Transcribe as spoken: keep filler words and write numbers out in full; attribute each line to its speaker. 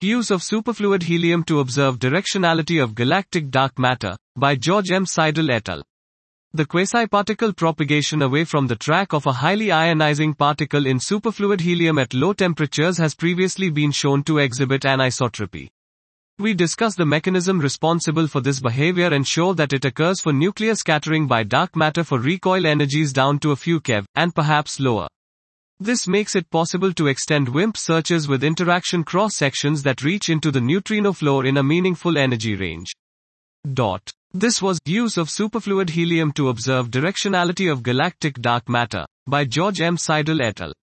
Speaker 1: Use of superfluid helium to observe directionality of galactic dark matter, by George M. Seidel et al. The quasi-particle propagation away from the track of a highly ionizing particle in superfluid helium at low temperatures has previously been shown to exhibit anisotropy. We discuss the mechanism responsible for this behavior and show that it occurs for nuclear scattering by dark matter for recoil energies down to a few keV, and perhaps lower. This makes it possible to extend WIMP searches with interaction cross-sections that reach into the neutrino floor in a meaningful energy range. Dot. This was Use of Superfluid Helium to Observe Directionality of Galactic Dark Matter, by George M. Seidel et al.